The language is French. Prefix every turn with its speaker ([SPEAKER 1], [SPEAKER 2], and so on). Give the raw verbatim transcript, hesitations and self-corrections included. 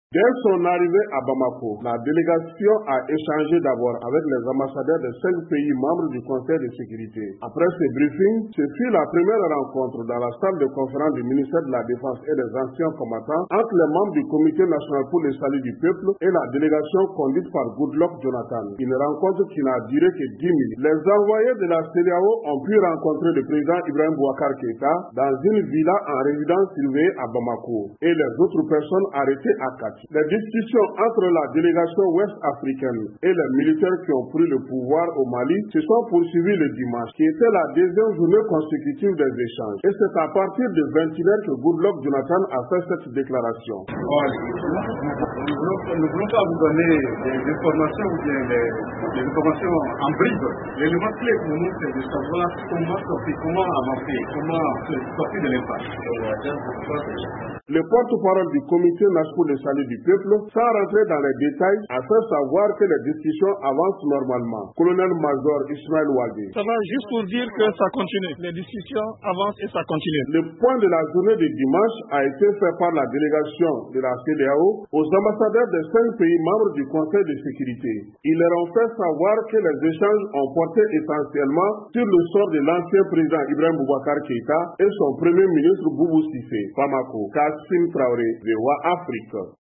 [SPEAKER 1] Dès son arrivée à Bamako, la délégation a échangé d'abord avec les ambassadeurs des cinq pays membres du Conseil de sécurité. Après ce briefing, ce fut la première rencontre dans la salle de conférence du ministère de la Défense et des anciens combattants entre les membres du Comité national pour le salut du peuple et la délégation conduite par Goodluck Jonathan. Une rencontre qui n'a duré que dix minutes. Les envoyés de la C E D E A O ont pu rencontrer le président Ibrahim Boubacar Keïta dans une villa en résidence privée à Bamako et les autres personnes arrêtées à Kati. Les discussions entre la délégation ouest-africaine et les militaires qui ont pris le pouvoir au Mali se sont poursuivies le dimanche, qui était la deuxième journée consécutive des échanges. Et c'est à partir de vingt et une heures que Goodluck Jonathan a fait cette déclaration.
[SPEAKER 2] Bon, nous ne voulons pas vous donner des informations ou bien des, des informations en bride. L'élément clé pour nous, c'est de savoir comment sortir, comment avancer, comment sortir de l'impasse.
[SPEAKER 1] Le porte-parole du Comité national de salut du peuple, sans rentrer dans les détails, a fait savoir que les discussions avancent normalement. Colonel-major Ismaël Ouadé.
[SPEAKER 3] Ça va juste pour dire que ça continue. Les discussions avancent et ça continue.
[SPEAKER 1] Le point de la journée de dimanche a été fait par la délégation de la C E D E A O aux ambassadeurs des cinq pays membres du Conseil de sécurité. Ils leur ont fait savoir que les échanges ont porté essentiellement sur le sort de l'ancien président Ibrahim Boubacar Keïta et son premier ministre Boubou Cissé. Bamako, Kassim Traoré, V O A Afrique.